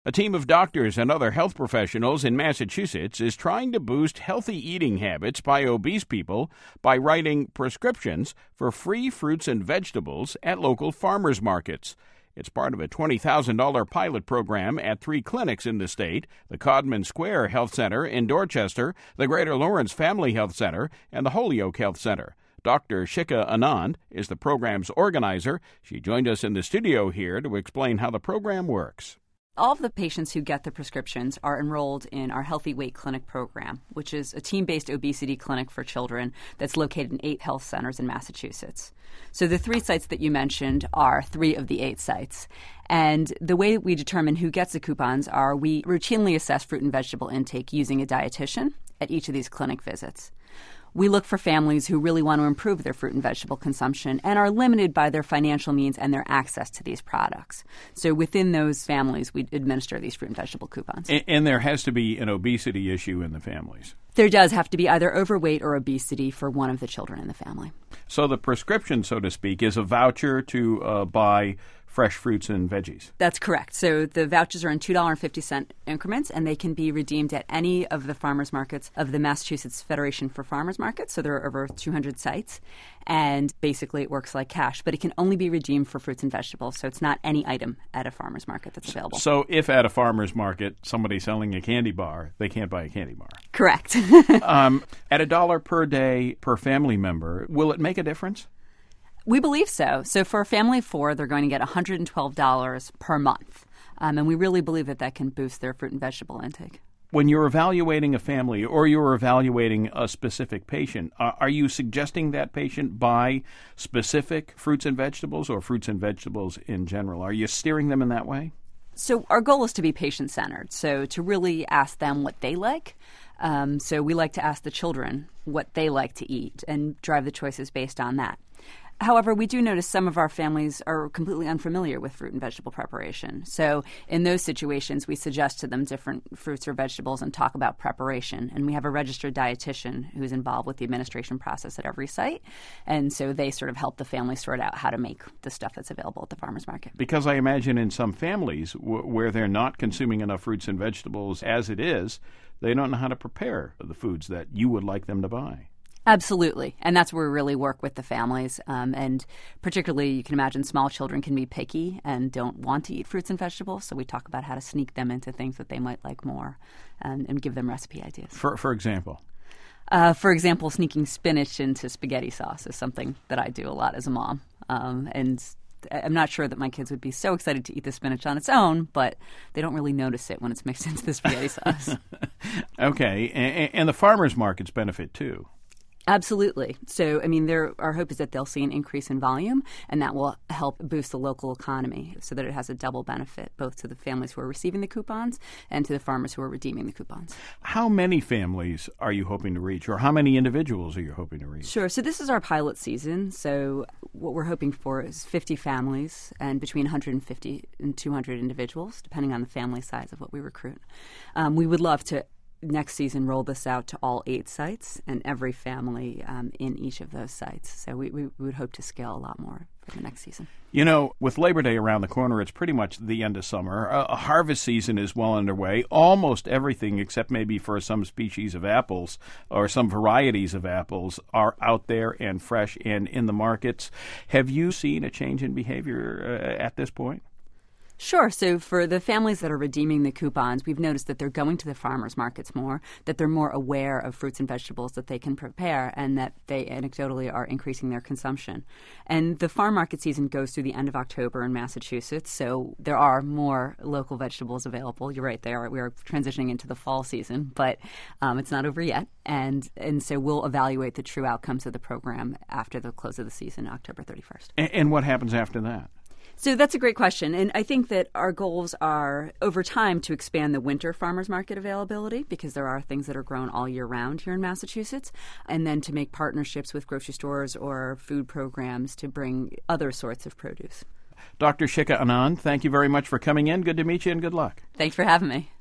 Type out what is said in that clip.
A team of doctors and other health professionals in Massachusetts is trying to boost healthy eating habits by obese people by writing prescriptions for free fruits and vegetables at local farmers markets. It's part of a $20,000 pilot program at 3 clinics in the state: the Codman Square Health Center in Dorchester, the Greater Lawrence Family Health Center, and the Holyoke Health Center. Dr. Shikha Anand is the program's organizer. She joined us in the studio here to explain how the program works. All of the patients who get the prescriptions are enrolled in our Healthy Weight Clinic program, which is a team-based obesity clinic for children that's located in 8 health centers in Massachusetts. So the 3 sites that you mentioned are 3 of the 8 sites. And the way we determine who gets the coupons are we routinely assess fruit and vegetable intake using a dietitian at each of these clinic visits. We look for families who really want to improve their fruit and vegetable consumption and are limited by their financial means and their access to these products. So within those families, we administer these fruit and vegetable coupons. And there has to be an obesity issue in the families. There does have to be either overweight or obesity for one of the children in the family. So the prescription, so to speak, is a voucher to buy fresh fruits and veggies. That's correct. So the vouchers are in $2.50 increments, and they can be redeemed at any of the farmers markets of the Massachusetts Federation for Farmers Markets. So there are over 200 sites, and basically it works like cash, but it can only be redeemed for fruits and vegetables. So it's not any item at a farmers market that's available. So if at a farmers market somebody's selling a candy bar, they can't buy a candy bar. Correct. At $1 per day per family member, will it make a difference? We believe so. So for a family of 4, they're going to get $112 per month. And we really believe that that can boost their fruit and vegetable intake. When you're evaluating a family or you're evaluating a specific patient, are you suggesting that patient buy specific fruits and vegetables or fruits and vegetables in general? Are you steering them in that way? So our goal is to be patient-centered, so to really ask them what they like. So we like to ask the children what they like to eat and drive the choices based on that. However, we do notice some of our families are completely unfamiliar with fruit and vegetable preparation. So in those situations, we suggest to them different fruits or vegetables and talk about preparation. And we have a registered dietitian who's involved with the administration process at every site. And so they sort of help the family sort out how to make the stuff that's available at the farmer's market. Because I imagine in some families where they're not consuming enough fruits and vegetables as it is, they don't know how to prepare the foods that you would like them to buy. Absolutely. And that's where we really work with the families. And particularly, you can imagine small children can be picky and don't want to eat fruits and vegetables. So we talk about how to sneak them into things that they might like more and give them recipe ideas. For example? For example, sneaking spinach into spaghetti sauce is something that I do a lot as a mom. And I'm not sure that my kids would be so excited to eat the spinach on its own, but they don't really notice it when it's mixed into the spaghetti sauce. Okay. And the farmers markets benefit too. Absolutely. So, our hope is that they'll see an increase in volume, and that will help boost the local economy so that it has a double benefit, both to the families who are receiving the coupons and to the farmers who are redeeming the coupons. How many families are you hoping to reach, or how many individuals are you hoping to reach? Sure. So this is our pilot season. So what we're hoping for is 50 families and between 150 and 200 individuals, depending on the family size of what we recruit. We would love to next season roll this out to all 8 sites and every family in each of those sites. So we would hope to scale a lot more for the next season. You know, with Labor Day around the corner, it's pretty much the end of summer. A harvest season is well underway. Almost everything, except maybe for some species of apples or some varieties of apples, are out there and fresh and in the markets. Have you seen a change in behavior at this point? Sure. So for the families that are redeeming the coupons, we've noticed that they're going to the farmers markets more, that they're more aware of fruits and vegetables that they can prepare, and that they anecdotally are increasing their consumption. And the farm market season goes through the end of October in Massachusetts, so there are more local vegetables available. You're right, we are transitioning into the fall season, but it's not over yet. And so we'll evaluate the true outcomes of the program after the close of the season, October 31st. And what happens after that? So that's a great question. And I think that our goals are, over time, to expand the winter farmers market availability, because there are things that are grown all year round here in Massachusetts, and then to make partnerships with grocery stores or food programs to bring other sorts of produce. Dr. Shikha Anand, thank you very much for coming in. Good to meet you and good luck. Thanks for having me.